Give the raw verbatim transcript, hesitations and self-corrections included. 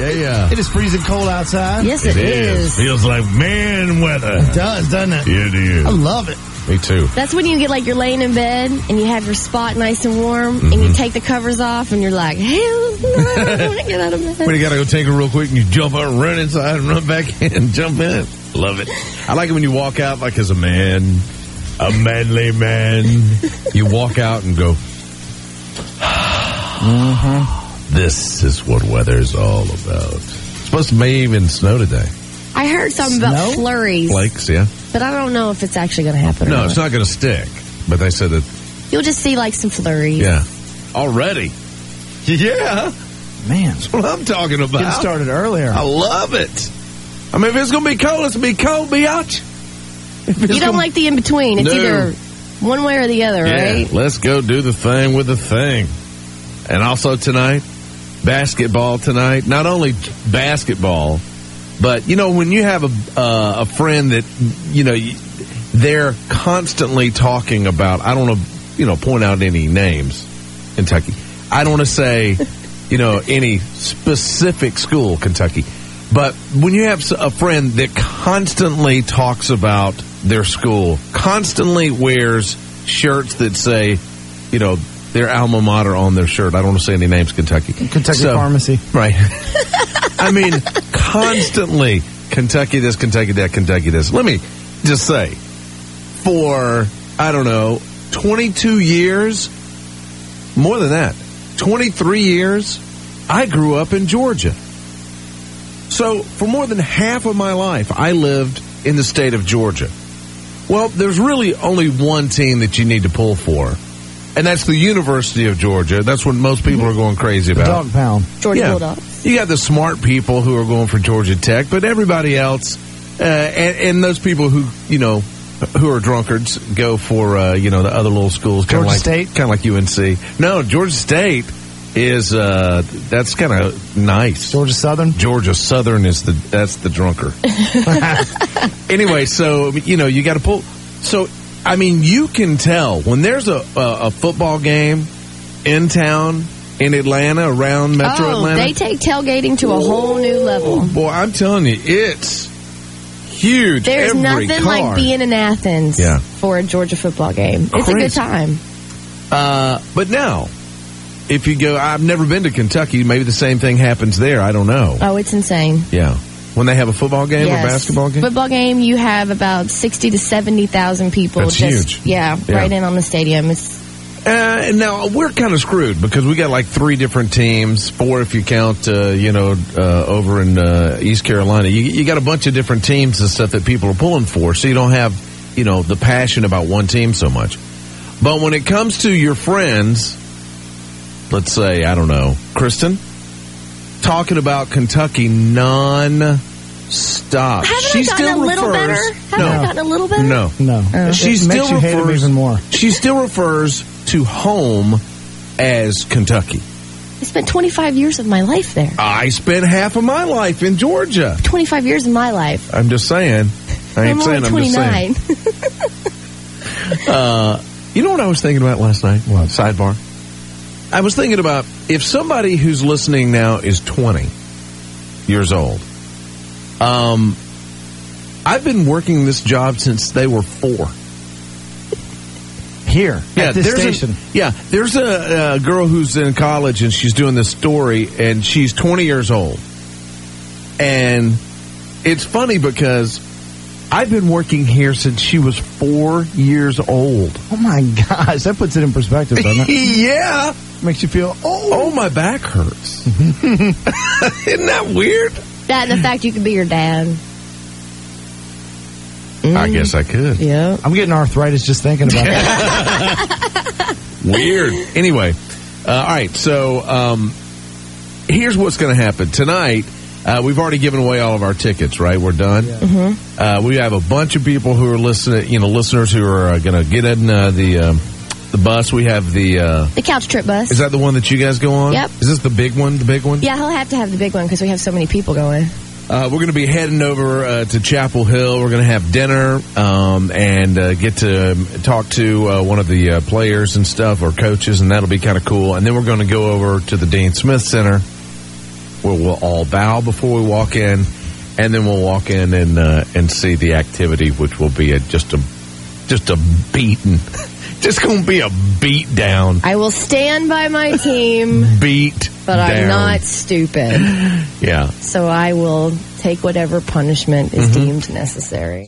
Yeah, yeah. It is freezing cold outside. Yes, it, It is. is. Feels like man weather. It does, doesn't it? Yeah, it is. I love it. Me too. That's when you get like you're laying in bed and you have your spot nice and warm Mm-hmm. and you take the covers off and you're like, hell no, I don't want to get out of bed. When you gotta go take it real quick and you jump out, run inside and run back in and jump in. Love it. I like it when you walk out like as a man, a manly man. You walk out and go, mm-hmm. This is what weather's all about. It's supposed to may even snow today. I heard something about Snow? flurries, Flakes, yeah. but I don't know if it's actually going to happen or No, not. it's not going to stick. But they said that, You'll just see like some flurries. yeah. Already. Yeah. Man, That's what I'm talking about. getting started earlier. I love it. I mean, if it's going to be cold, it's going to be cold, biatch. You don't like the in-between. It's No. either one way or the other, Yeah, right? let's go do the thing with the thing. And also tonight, basketball tonight. Not only basketball, but, you know, when you have a uh, a friend that, you know, you, they're constantly talking about, I don't know, you know, point out any names, Kentucky. I don't want to say, you know, any specific school, Kentucky. But when you have a friend that constantly talks about their school, constantly wears shirts that say, you know, their alma mater on their shirt. I don't want to say any names, Kentucky. Kentucky So- Pharmacy. Right. I mean, constantly Kentucky this, Kentucky that, Kentucky this. Let me just say, for, I don't know, twenty-two years, more than that, twenty-three years, I grew up in Georgia. So for more than half of my life, I lived in the state of Georgia. Well, there's really only one team that you need to pull for, and that's the University of Georgia. That's what most people are going crazy The about. dog pound. Georgia Yeah. Bulldogs. You got the smart people who are going for Georgia Tech, but everybody else, uh, and, and those people who, you know, who are drunkards go for, uh, you know, the other little schools. Kind of Georgia like, State? Kind of like U N C. No, Georgia State is, uh, that's kind of nice. Georgia Southern. Georgia Southern is the, that's the drunker. Anyway, so, you know, you got to pull. So, I mean, you can tell when there's a, a, a football game in town, in Atlanta, around Metro oh, Atlanta. they take tailgating to a whole new level. Boy, I'm telling you, it's huge. There's Every nothing car. like being in Athens Yeah. for a Georgia football game. It's a Crazy. good time. Uh, but now, if you go, I've never been to Kentucky. Maybe the same thing happens there. I don't know. Oh, it's insane. Yeah. When they have a football game Yes. or basketball game? Football game, you have about sixty to seventy thousand people. That's just, huge. Yeah, Yeah. right in on the stadium. It's Uh, and now we're kind of screwed because we got like three different teams, four if you count, uh, you know, uh, over in uh, East Carolina. You, you got a bunch of different teams and stuff that people are pulling for, so you don't have, you know, the passion about one team so much. But when it comes to your friends, let's say, I don't know, Kristen, talking about Kentucky non-stop. Haven't she I gotten still a little refers, better? Haven't no, I gotten a little better? No. No. Oh. She It still makes you hate him refers even more. She still refers to home as Kentucky. I spent twenty-five years of my life there. I spent half of my life in Georgia. twenty-five years of my life. I'm just saying. I ain't I'm saying. only I'm just saying. twenty-nine. Uh, you know what I was thinking about last night? What? Sidebar. I was thinking about if somebody who's listening now is twenty years old. Um, I've been working this job since they were four. Here. At this there's station. A, yeah, there's a, a girl who's in college and she's doing this story, and she's twenty years old. And it's funny because I've been working here since she was four years old. Oh my gosh, that puts it in perspective, doesn't it? Yeah. Makes you feel, oh, Oh, my back hurts. Isn't that weird? That and the fact you could be your dad. I guess I could. Yeah. I'm getting arthritis just thinking about that. Weird. Anyway, uh, all right. So um, here's what's going to happen tonight. Uh, we've already given away all of our tickets, right? We're done. Yeah. Mm-hmm. Uh, we have a bunch of people who are listening. You know, listeners who are uh, going to get in uh, the um, the bus. We have the. Uh, The couch trip bus. is that the one that you guys go on? Yep. Is this the big one? The big one? Yeah, he'll have to have the big one because we have so many people going. Uh, we're going to be heading over uh, to Chapel Hill. We're going to have dinner um, and uh, get to talk to uh, one of the uh, players and stuff, or coaches, and that'll be kind of cool. And then we're going to go over to the Dean Smith Center where we'll all bow before we walk in, and then we'll walk in and uh, and see the activity, which will be a, just a just a beating. Just going to be a beat down. I will stand by my team. Beat But down. I'm not stupid. Yeah. So I will take whatever punishment is mm-hmm. deemed necessary.